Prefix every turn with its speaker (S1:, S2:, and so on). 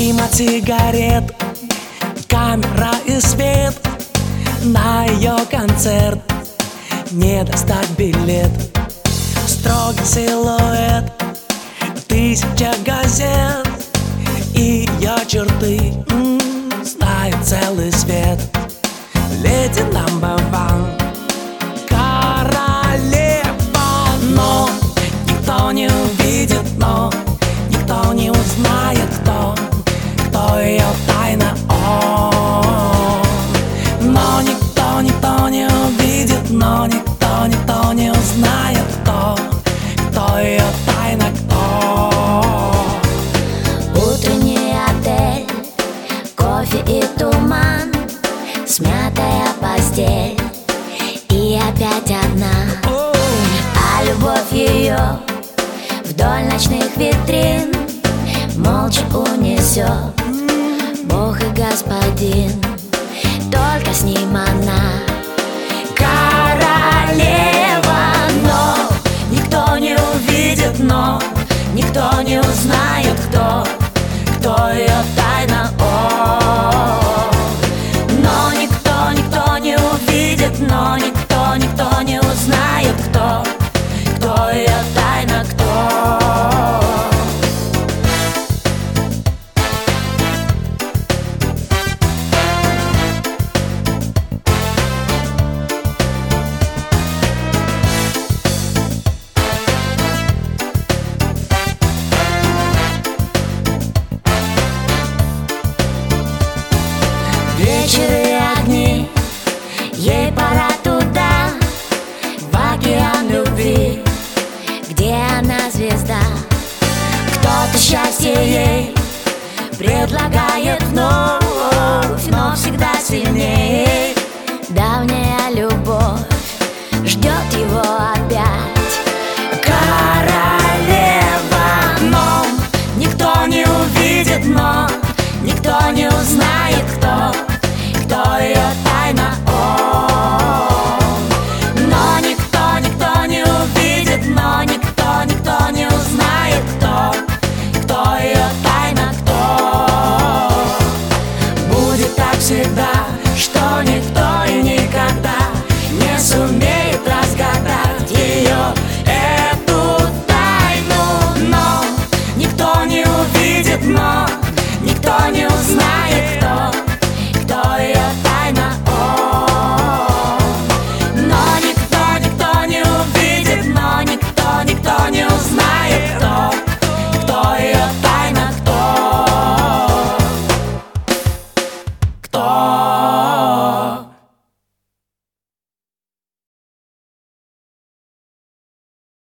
S1: Мимо сигарет, камера и свет. На ее концерт не достать билет. Строгий силуэт, тысяча газет, и ее черты знает целый свет. Леди number one, королева. Но никто не увидит, но никто не узнает, кто ее тайна. Но никто не увидит, но никто не узнает, кто ее тайна, кто.
S2: Утренний отель, кофе и туман, смятая постель и опять одна. А любовь ее вдоль ночных витрин молча унесет Бог и Господин. Только с ним она королева. Но никто не увидит, но никто не узнает, кто ее тайна. Но никто не увидит, но никто не узнает, кто ее тайна, кто. Вечер и огни, ей пора туда, в океан любви, где она звезда. Кто-то счастье ей предлагает вновь, но всегда сильнее.